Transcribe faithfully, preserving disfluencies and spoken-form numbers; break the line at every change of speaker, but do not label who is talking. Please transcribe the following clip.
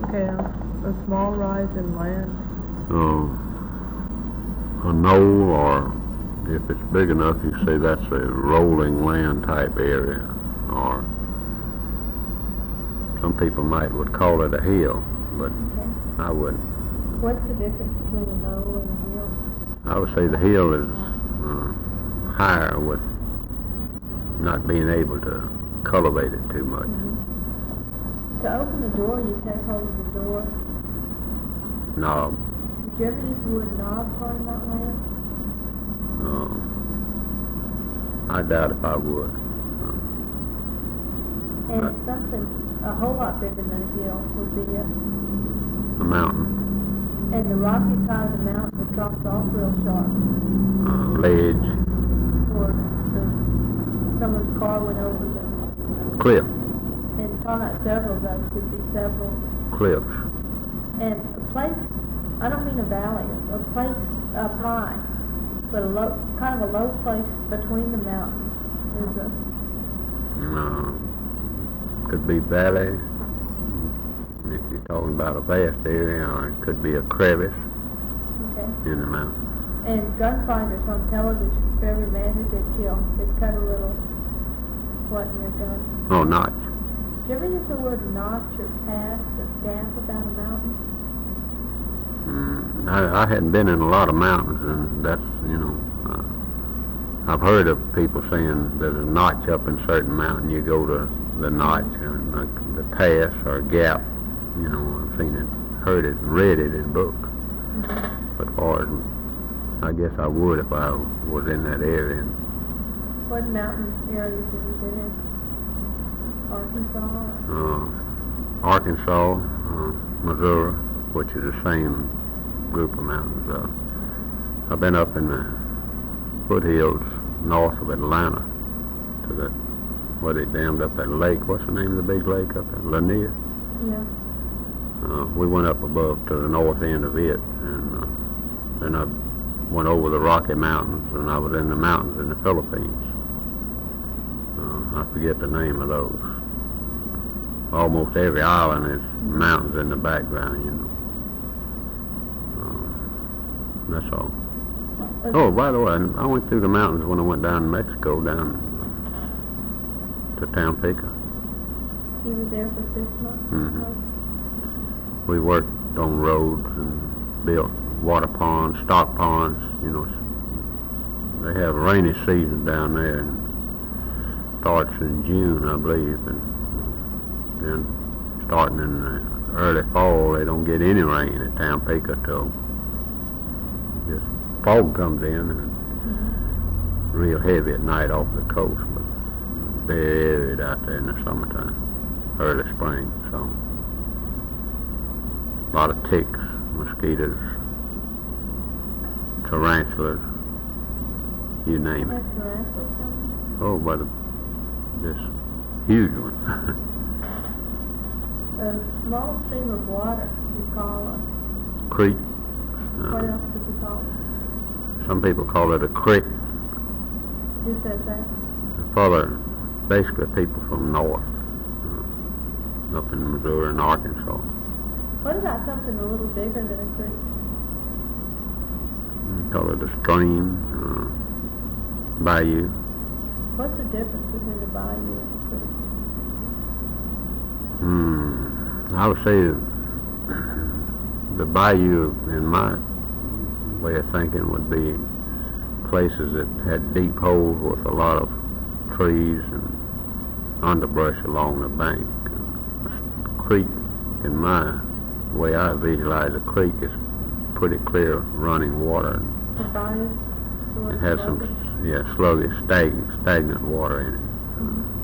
Cam, a small rise in land?
Uh, a knoll, or if it's big enough, you say that's a rolling land type area, or some people might would call it a hill, but
Okay.
I wouldn't.
What's the difference between a knoll and a hill?
I would say the hill is uh, higher with not being able to cultivate it too much.
Mm-hmm. To open the door, you take hold of the door.
Knob.
Did you ever use the word knob part of that land?
Uh, I doubt if I would. Uh,
And
Right.
something a whole lot bigger than a hill would be a,
a mountain,
and the rocky side of the mountain that drops off real sharp,
uh, ledge,
where the, someone's car went over the,
cliff,
and talking about several of those, could be several.
cliffs.
And a place, I don't mean a valley, a place up high, but a low, kind of a low place between the mountains is a,
Uh, could be valley, if you're talking about a vast area, or it could be a crevice
okay.
in the mountain.
And gunfighters on television, for every man who gets killed, they cut a little, what in their gun.
Oh, notch.
Did you ever use the word notch or pass or gap about a mountain?
Mm, I, I hadn't been in a lot of mountains, and that's, you know, uh, I've heard of people saying there's a notch up in a certain mountain, you go to the notch, and the, the pass or gap, you know, I've seen it, heard it, read it in books.
Mm-hmm.
But far as, I guess I would if I was in that area.
What mountain areas have you been in? Arkansas? Or?
Uh, Arkansas, uh, Missouri, which is the same group of mountains. Uh, I've been up in the foothills north of Atlanta to the, where they dammed up that lake. What's the name of the big lake up there? Lanier?
Yeah.
Uh, we went up above to the north end of it, and uh, then I went over the Rocky Mountains, and I was in the mountains in the Philippines. Uh, I forget the name of those. Almost every island is mountains in the background, you know. Uh, that's all.
Okay.
Oh, by the way, I went through the mountains when I went down to Mexico, down to Tampico.
You were there for six months?
Mhm. We worked on roads and built water ponds, stock ponds, you know. They have a rainy season down there, and starts in June, I believe, and then starting in the early fall, they don't get any rain at Tampico till just fog comes in, and
Mm-hmm.
real heavy at night off the coast, but very arid out there in the summertime, early spring, so a lot of ticks, mosquitoes, tarantulas, you name it.
Have tarantulas down
Oh, but this huge one.
there? A small stream of water you call a,
Creek.
what
Uh,
else could you call it?
some people call it a creek.
Who says that?
Father, basically people from north, uh, up in Missouri and Arkansas.
What about something a little bigger than a creek?
We call it a stream, uh, bayou.
What's the difference between a bayou and a creek?
Hmm. I would say the bayou, in my way of thinking, would be places that had deep holes with a lot of trees and underbrush along the bank. A creek, in my way I visualize a creek, is pretty clear running water.
The bayou's sort
It
of
has some,
sluggish.
yeah, sluggish, stagnant, stagnant water in it.
Mhm.